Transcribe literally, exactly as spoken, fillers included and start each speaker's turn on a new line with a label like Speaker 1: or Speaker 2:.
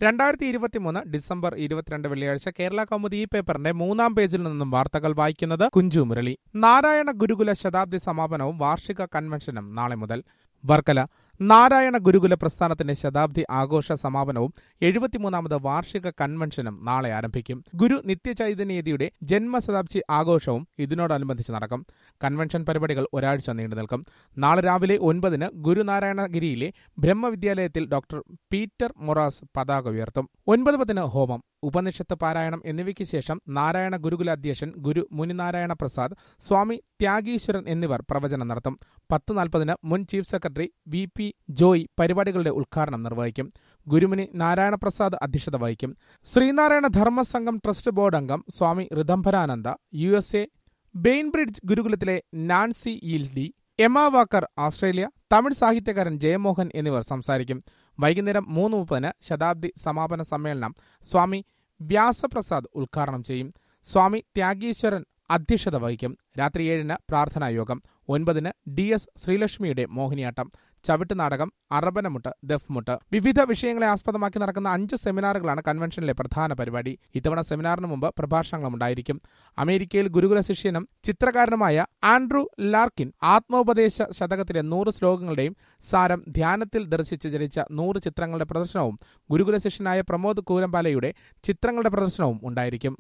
Speaker 1: രണ്ടായിരത്തി ഇരുപത്തിമൂന്ന് ഡിസംബർ ഇരുപത്തിരണ്ട് വെള്ളിയാഴ്ച കേരള കൗമുദി ഈ പേപ്പറിന്റെ മൂന്നാം പേജിൽ നിന്നും വാർത്തകൾ വായിക്കുന്നത് കുഞ്ചു മുരളി. നാരായണ ഗുരുകുല ശതാബ്ദി സമാപനവും വാർഷിക കൺവെൻഷനും നാളെ മുതൽ. വർക്കല. നാരായണ ഗുരുകുല പ്രസ്ഥാനത്തിന്റെ ശതാബ്ദി ആഘോഷ സമാപനവും എഴുപത്തിമൂന്നാമത് വാർഷിക കൺവെൻഷനും നാളെ ആരംഭിക്കും. ഗുരു നിത്യചൈതന്യയുടെ ജന്മശതാബ്ദി ആഘോഷവും ഇതിനോടനുബന്ധിച്ച് നടക്കും. കൺവെൻഷൻ പരിപാടികൾ ഒരാഴ്ച നീണ്ടു നിൽക്കും. നാളെ രാവിലെ ഒൻപതിന് ഗുരുനാരായണഗിരിയിലെ ബ്രഹ്മവിദ്യാലയത്തിൽ ഡോക്ടർ പീറ്റർ മൊറാസ് പതാക ഉയർത്തും. ഒൻപത് പത്തിന് ഹോമം, ഉപനിഷത്ത് പാരായണം എന്നിവയ്ക്ക് ശേഷം നാരായണ ഗുരുകുല അധ്യക്ഷൻ ഗുരു മുനിനാരായണ പ്രസാദ്, സ്വാമി ത്യാഗീശ്വരൻ എന്നിവർ പ്രവചനം നടത്തും. പത്ത് നാൽപ്പതിന് മുൻ chief secretary V P Joy പരിപാടികളുടെ ഉദ്ഘാടനം നിർവഹിക്കും. ഗുരുമുനി നാരായണ പ്രസാദ് അധ്യക്ഷത വഹിക്കും. ശ്രീനാരായണ ധർമ്മസംഘം ട്രസ്റ്റ് ബോർഡ് അംഗം Swami Rithambharananda, U S A Bainbridge ഗുരുകുലത്തിലെ നാൻസി ഈൽഡി, എമ വാക്കർ ഓസ്ട്രേലിയ, തമിഴ് സാഹിത്യകാരൻ ജയമോഹൻ എന്നിവർ സംസാരിക്കും. വൈകുന്നേരം മൂന്ന് മുപ്പതിന് ശതാബ്ദി സമാപന സമ്മേളനം സ്വാമി വ്യാസപ്രസാദ് ഉദ്ഘാടനം ചെയ്യും. സ്വാമി ത്യാഗീശ്വരൻ അധ്യക്ഷത വഹിക്കും. രാത്രി ഏഴിന് പ്രാർത്ഥനായോഗം. ഒൻപതിന് ഡി എസ് ശ്രീലക്ഷ്മിയുടെ മോഹിനിയാട്ടം, ചവിട്ടുനാടകം, അറബനമുട്ട്, ദഫ്മുട്ട്. വിവിധ വിഷയങ്ങളെ ആസ്പദമാക്കി നടക്കുന്ന അഞ്ച് സെമിനാറുകളാണ് കൺവെൻഷനിലെ പ്രധാന പരിപാടി. ഇത്തവണ സെമിനാറിന് മുമ്പ് പ്രഭാഷണങ്ങളുണ്ടായിരിക്കും. അമേരിക്കയിൽ ഗുരുകുല ശിഷ്യനും ചിത്രകാരനുമായ ആൻഡ്രൂ ലാർക്കിൻ ആത്മോപദേശ ശതകത്തിലെ നൂറ് ശ്ലോകങ്ങളുടെയും സാരം ധ്യാനത്തിൽ ദർശിച്ച് ജനിച്ച നൂറ് ചിത്രങ്ങളുടെ പ്രദർശനവും ഗുരുകുല ശിഷ്യനായ പ്രമോദ് കൂരമ്പാലയുടെ ചിത്രങ്ങളുടെ പ്രദർശനവും ഉണ്ടായിരിക്കും.